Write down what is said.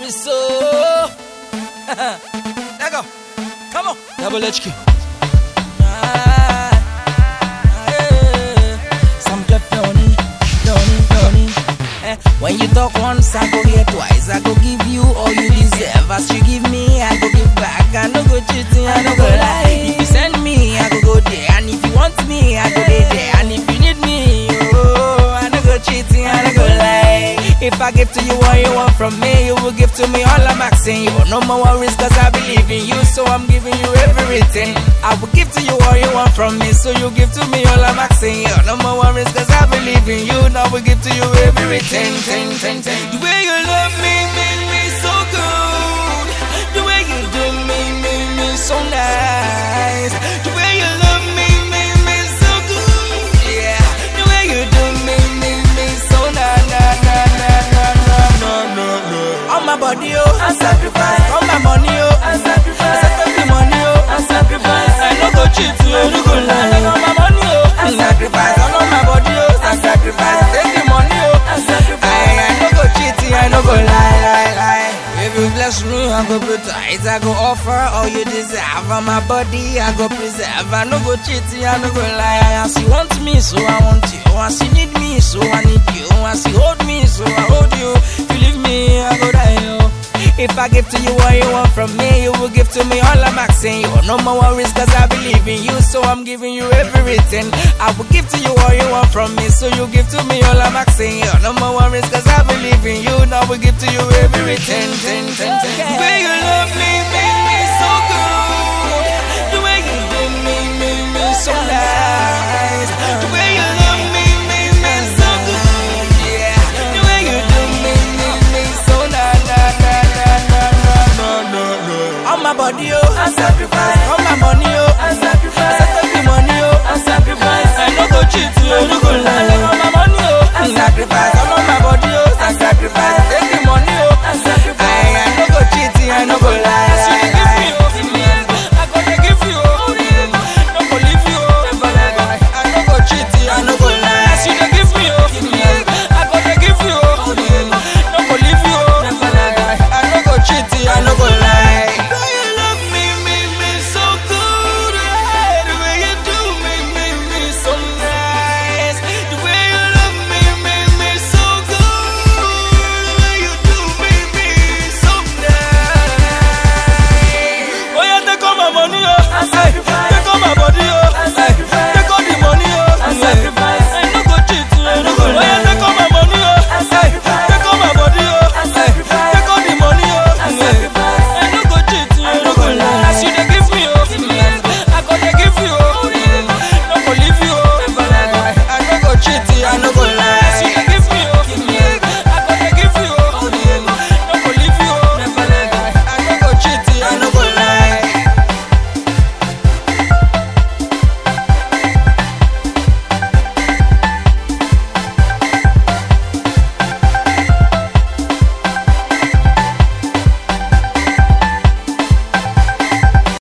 be so. Let go. Come on. Double HQ. Some get Donny. When you talk once, I go hear twice. I go give you all you deserve. As you give me, I go give back. I no go cheating, I no go lie. If you send me, I go there. And if you want me, I go there. And if you need me, oh, I no go cheating, I no go lie. If I give to you what you want from me, you will give to me all I'm asking you. No more worries cause I believe in you, so I'm giving you everything. I will give to you what you want from me, so you give to me all I'm asking you. No more worries cause I believe in you, now we give to you everything. The way you love me, make me so good. The way you do me so nice. The way you love me, make me so good. Yeah, the way you do me so nice. On my body, oh, I sacrifice. On my money, oh, I sacrifice. I take the money, oh, I sacrifice. I no go cheat, I no go lie. On my money, oh, I sacrifice. On my body, oh, I sacrifice. Take the money, oh, I sacrifice. I no go cheat, I no go lie. If you bless me, I go protect. I go offer all you deserve. On my body, I go preserve. I no go cheat, I no go lie. As you want me, so I want you. As you need me, so I need you. As you hold me, so I hold you. If you leave me, I go die, yo. If I give to you what you want from me, you will give to me all I'm asking you. No more worries cause I believe in you, so I'm giving you everything. I will give to you what you want from me, so you give to me all I'm asking you. No more worries cause I believe in you, now we give to you everything. The way you love me, make me